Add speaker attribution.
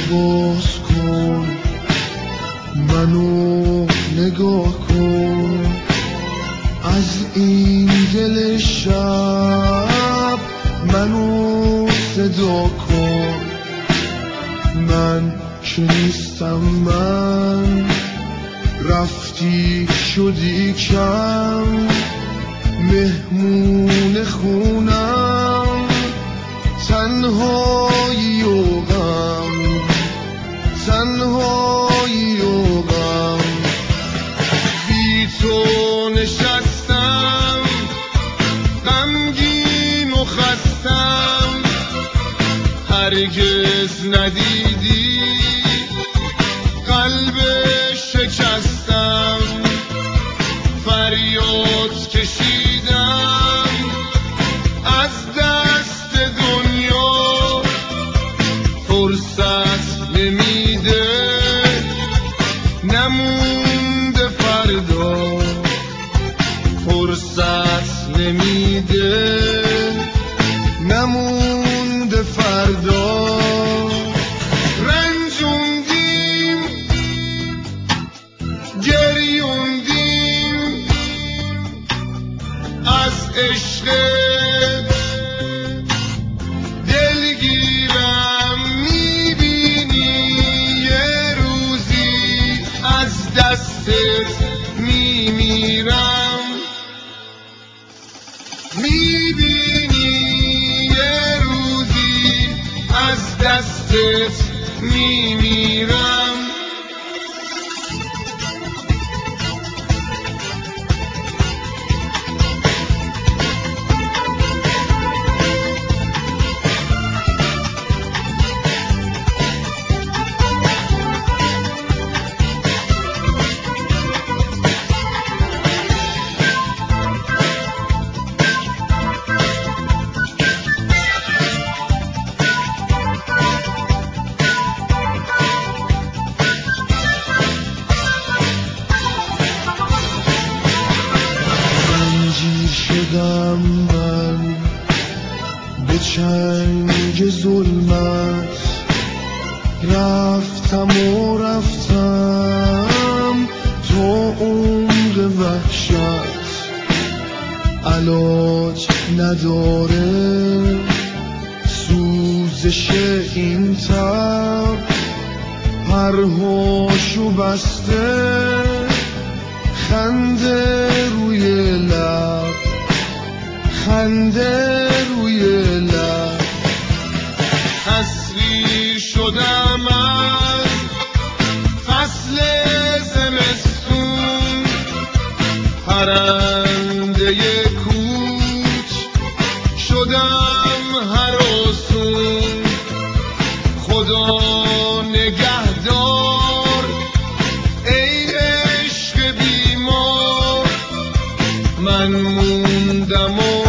Speaker 1: باز کن، منو نگاه کن، از این دل شب منو صدا کن. من که نیستم من، رفتی شدی کم، مهمون خونم، تنهایی و غم، تنهایی و غم. بی تو نشستم غمگین و خستم، هرگز ندیدی قلب شکستم. فریاد کشیدم از دست دنیا، فرصت نمیده نمونده فردا، فرصت نمیده نمونده فردا. رنجوندیم گریوندیم از عشقت، دلگیرم میبینی یه روزی از دستت میمیرم، میبینی یه روزی از دستت میمیرم. شدم من به چنگ ظلمت، رفتم و رفتم تا عمر وحشت. علاج نداره سوزش این تب، پرهاشو بسته خنده روی لب، خنده روی لب. تسلیم شدم از فصل زمستون، پرنده کوچ شدم هراسون. خدا نگهدار ای عشق بیمار، من موندم و